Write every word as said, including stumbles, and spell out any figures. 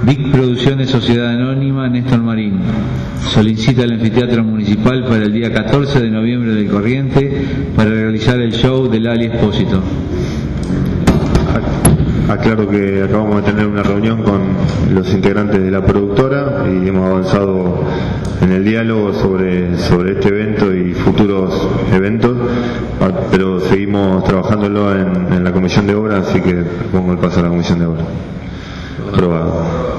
Vic Producciones Sociedad Anónima, Néstor Marín. Solicita al anfiteatro municipal para el día catorce de noviembre del corriente para realizar el show del Ali Espósito. Aclaro que acabamos de tener una reunión con los integrantes de la productora y hemos avanzado en el diálogo sobre, sobre este evento y futuros eventos, pero seguimos trabajándolo en, en la comisión de obra, así que pongo el paso a la comisión de obra. Aprobado.